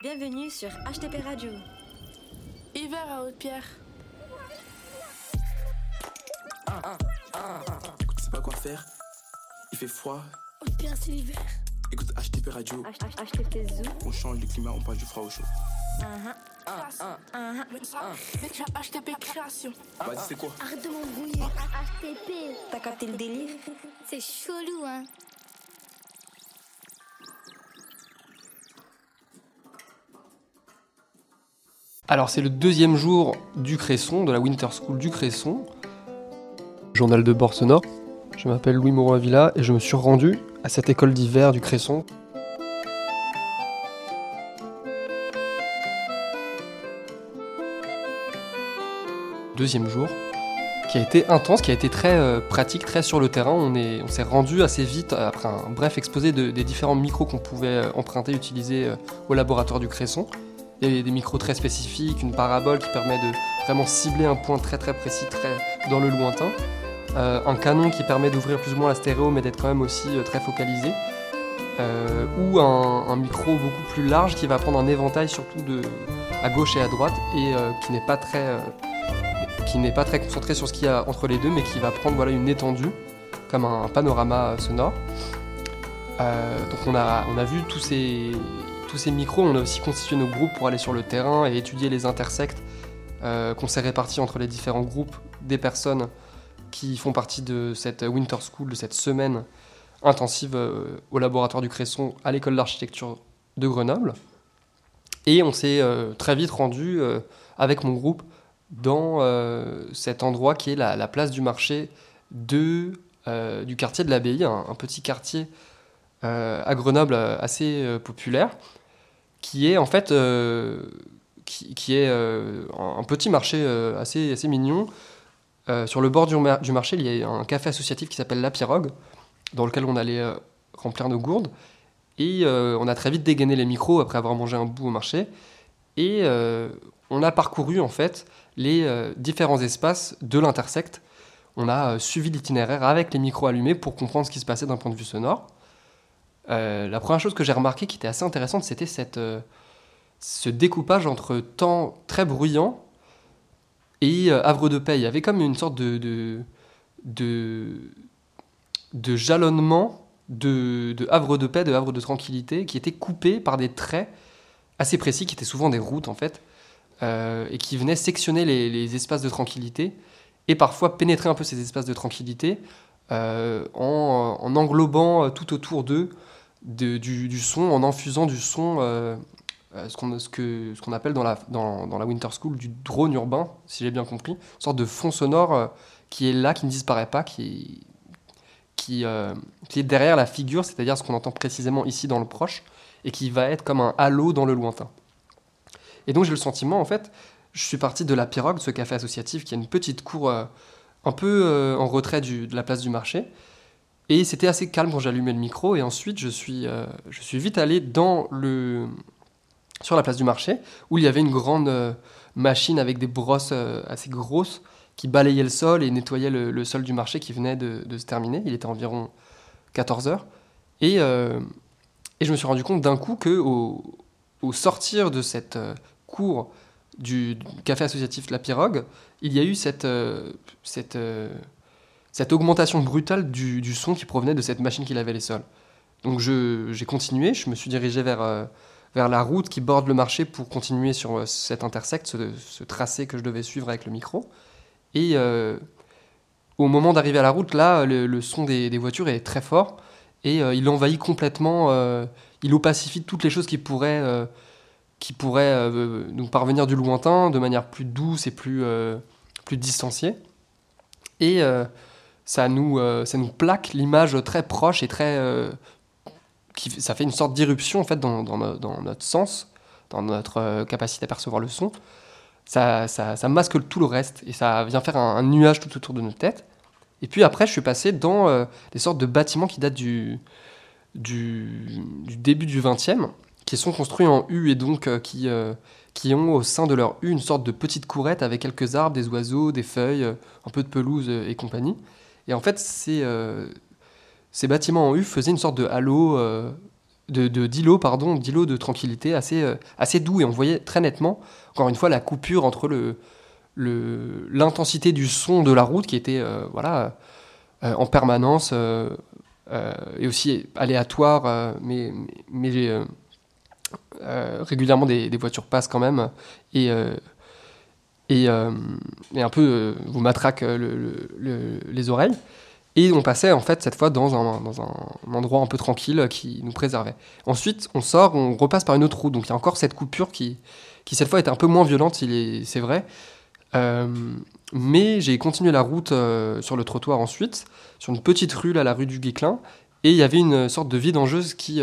Bienvenue sur HTP Radio. Hiver à Haute-Pierre. Écoute, tu sais pas quoi faire. Il fait froid. Haute-Pierre, c'est l'hiver. Écoute HTP Radio. HTP Zoo. On change le climat, on passe du froid au chaud. Mec, j'ai HTP Création. Vas-y, c'est quoi? Arrête de m'embrouiller. HTP. T'as capté le délire? C'est chelou, hein. Alors c'est le deuxième jour du Cresson, de la Winter School du Cresson. Journal de bord sonore. Je m'appelle Louis Moreau-Avila et je me suis rendu à cette école d'hiver du Cresson. Deuxième jour, qui a été intense, qui a été très pratique, très sur le terrain. On s'est rendu assez vite, après un bref exposé des différents micros qu'on pouvait emprunter, utiliser au laboratoire du Cresson. Il y a des micros très spécifiques, une parabole qui permet de vraiment cibler un point très très précis, très dans le lointain. Un canon qui permet d'ouvrir plus ou moins la stéréo mais d'être quand même aussi très focalisé. Ou un micro beaucoup plus large qui va prendre un éventail surtout à gauche et à droite et qui n'est pas très concentré sur ce qu'il y a entre les deux mais qui va prendre une étendue comme un panorama sonore. Donc on a vu tous ces micros, on a aussi constitué nos groupes pour aller sur le terrain et étudier les intersects qu'on s'est répartis entre les différents groupes des personnes qui font partie de cette Winter School, de cette semaine intensive au laboratoire du Cresson à l'école d'architecture de Grenoble. Et on s'est très vite rendu avec mon groupe dans cet endroit qui est la place du marché du quartier de l'Abbaye, un petit quartier à Grenoble assez populaire, qui est en fait qui est un petit marché assez mignon. Sur le bord du marché, il y a un café associatif qui s'appelle La Pirogue, dans lequel on allait remplir nos gourdes. Et on a très vite dégainé les micros après avoir mangé un bout au marché. Et on a parcouru en fait les différents espaces de l'intersect. On a suivi l'itinéraire avec les micros allumés pour comprendre ce qui se passait d'un point de vue sonore. La première chose que j'ai remarqué qui était assez intéressante, c'était ce découpage entre temps très bruyant et havre de paix. Il y avait comme une sorte de jalonnement de havre de paix, de havre de tranquillité, qui était coupé par des traits assez précis, qui étaient souvent des routes en fait, et qui venaient sectionner les espaces de tranquillité, et parfois pénétrer un peu ces espaces de tranquillité en englobant tout autour d'eux du son, en infusant du son, ce qu'on appelle dans la Winter School du drone urbain, si j'ai bien compris, une sorte de fond sonore qui est là, qui ne disparaît pas, qui est derrière la figure, c'est-à-dire ce qu'on entend précisément ici dans le proche, et qui va être comme un halo dans le lointain. Et donc j'ai le sentiment, en fait, je suis parti de la Pirogue, de ce café associatif, qui est une petite cour un peu en retrait de la place du marché. Et c'était assez calme quand j'allumais le micro. Et ensuite, je suis vite allé sur la place du marché, où il y avait une grande machine avec des brosses assez grosses qui balayaient le sol et nettoyaient le sol du marché qui venait de se terminer. Il était environ 14h. Et je me suis rendu compte d'un coup qu'au sortir de cette cour du café associatif La Pirogue, il y a eu cette augmentation brutale du son qui provenait de cette machine qui lavait les sols. Donc j'ai continué, je me suis dirigé vers la route qui borde le marché pour continuer sur cet intersect, ce tracé que je devais suivre avec le micro. Et au moment d'arriver à la route, là, le son des voitures est très fort et il envahit complètement, il opacifie toutes les choses qui pourraient nous parvenir du lointain de manière plus douce et plus distanciée. Et ça nous plaque l'image très proche et ça fait une sorte d'irruption en fait dans notre sens, dans notre capacité à percevoir le son. Ça masque tout le reste et ça vient faire un nuage tout autour de notre tête. Et puis après, je suis passé dans des sortes de bâtiments qui datent du début du XXe, qui sont construits en U et donc qui ont au sein de leur U une sorte de petite courette avec quelques arbres, des oiseaux, des feuilles, un peu de pelouse et compagnie. Et en fait, ces bâtiments en U faisaient une sorte de halo d'îlots de tranquillité assez doux, et on voyait très nettement, encore une fois, la coupure entre l'intensité du son de la route qui était en permanence et aussi aléatoire, mais régulièrement des voitures passent quand même et un peu vous matraquent les oreilles. Et on passait en fait cette fois dans un endroit un peu tranquille qui nous préservait. Ensuite, on sort, on repasse par une autre route. Donc il y a encore cette coupure qui cette fois était un peu moins violente, c'est vrai. Mais j'ai continué la route sur le trottoir ensuite, sur une petite rue, là, la rue du Guesclin. Et il y avait une sorte de vidangeuse qui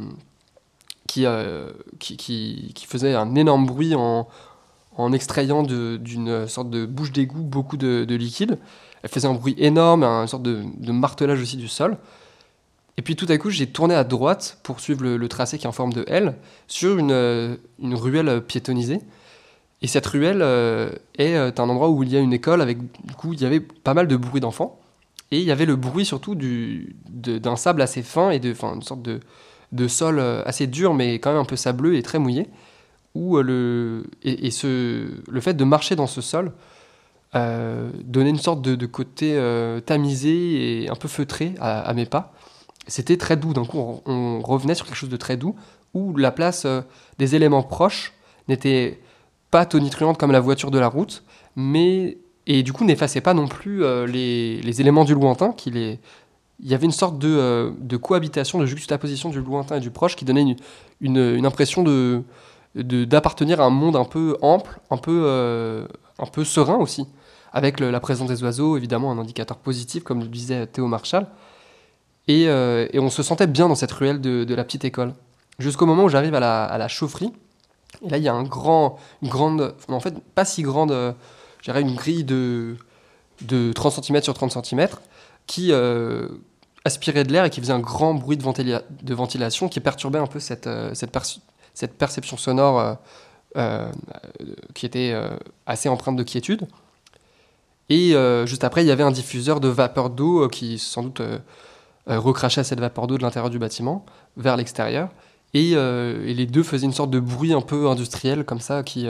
faisait un énorme bruit en extrayant d'une sorte de bouche d'égout beaucoup de liquide. Elle faisait un bruit énorme, une sorte de martelage aussi du sol. Et puis tout à coup, j'ai tourné à droite pour suivre le tracé qui est en forme de L sur une ruelle piétonnisée. Et cette ruelle est un endroit où il y a une école avec, du coup, il y avait pas mal de bruit d'enfants. Et il y avait le bruit surtout d'un sable assez fin et une sorte de sol assez dur, mais quand même un peu sableux et très mouillé. Où le fait de marcher dans ce sol donnait une sorte de côté tamisé et un peu feutré à mes pas. C'était très doux. D'un coup, on revenait sur quelque chose de très doux, où la place des éléments proches n'était pas tonitruante comme la voiture de la route, et du coup n'effaçait pas non plus les éléments du lointain. Il y avait une sorte de cohabitation, de juxtaposition du lointain et du proche qui donnait une impression d'appartenir à un monde un peu ample, un peu serein aussi, avec la présence des oiseaux, évidemment un indicateur positif, comme le disait Théo Marchal. Et on se sentait bien dans cette ruelle de la petite école. Jusqu'au moment où j'arrive à la chaufferie. Et là, il y a une grande, en fait, pas si grande, je dirais une grille de 30 cm sur 30 cm qui aspirait de l'air et qui faisait un grand bruit de ventilation qui perturbait un peu cette perception sonore qui était assez empreinte de quiétude. Et juste après, il y avait un diffuseur de vapeur d'eau qui, sans doute, recrachait cette vapeur d'eau de l'intérieur du bâtiment vers l'extérieur. Et les deux faisaient une sorte de bruit un peu industriel, comme ça, qui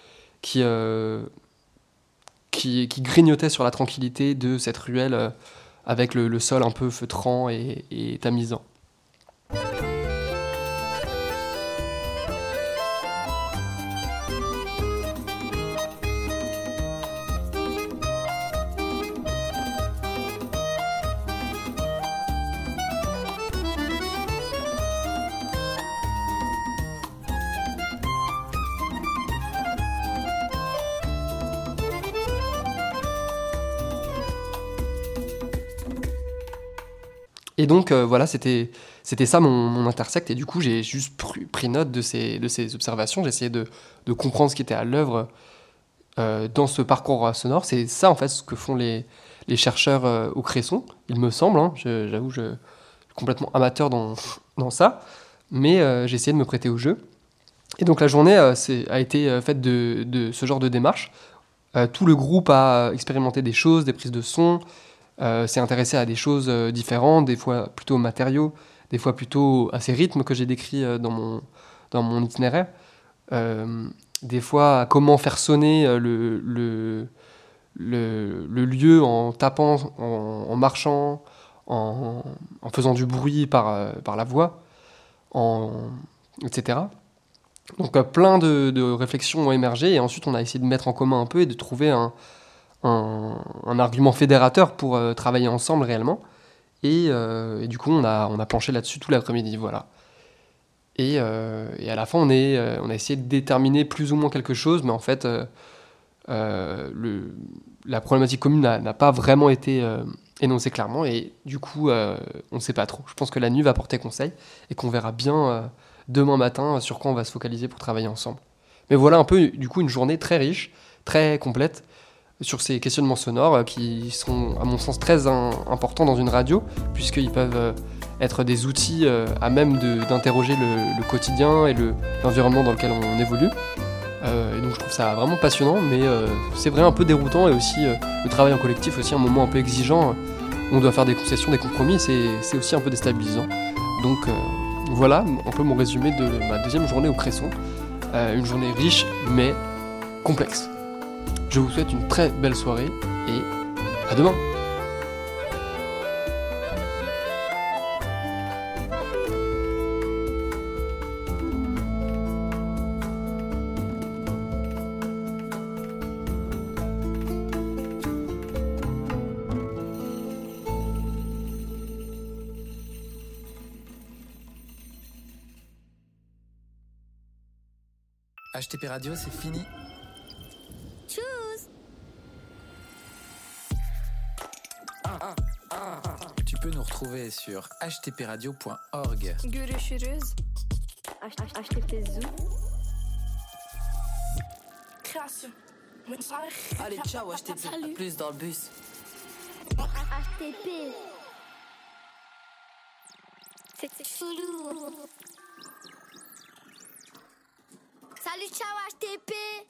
grignotait sur la tranquillité de cette ruelle avec le sol un peu feutrant et tamisant. Et donc voilà, c'était ça mon intersect, et du coup j'ai juste pris note de ces observations, j'ai essayé de comprendre ce qui était à l'œuvre dans ce parcours sonore. C'est ça en fait ce que font les chercheurs au Cresson, il me semble, hein. J'avoue, je suis complètement amateur dans ça, mais j'ai essayé de me prêter au jeu. Et donc la journée a été faite de ce genre de démarche. Tout le groupe a expérimenté des choses, des prises de son, s'est intéressé à des choses différentes, des fois plutôt aux matériaux, des fois plutôt à ces rythmes que j'ai décrits dans mon itinéraire, des fois à comment faire sonner le lieu en tapant, en marchant, en faisant du bruit par la voix, etc. Donc plein de réflexions ont émergé, et ensuite on a essayé de mettre en commun un peu et de trouver un argument fédérateur pour travailler ensemble réellement. Et du coup, on a planché là-dessus tout l'après-midi, voilà. Et à la fin, on a essayé de déterminer plus ou moins quelque chose, mais en fait, la problématique commune n'a pas vraiment été énoncée clairement, et du coup, on ne sait pas trop. Je pense que la nuit va porter conseil, et qu'on verra bien demain matin sur quoi on va se focaliser pour travailler ensemble. Mais voilà un peu, du coup, une journée très riche, très complète, sur ces questionnements sonores qui sont, à mon sens, très importants dans une radio, puisqu'ils peuvent être des outils à même d'interroger le quotidien et l'environnement dans lequel on évolue. Et donc je trouve ça vraiment passionnant, mais c'est vrai un peu déroutant, et aussi le travail en collectif, aussi un moment un peu exigeant, où on doit faire des concessions, des compromis, c'est aussi un peu déstabilisant. Donc Voilà un peu mon résumé de ma deuxième journée au Cresson. Une journée riche mais complexe. Je vous souhaite une très belle soirée et à demain. HTP Radio, c'est fini. Tchuss. Tu peux nous retrouver sur htpradio.org. Görüşürüz. HTP Zoo. Création. Allez, ciao, HTP. Salut. À plus dans le bus. HTP. C'est chelou. Salut, ciao HTP.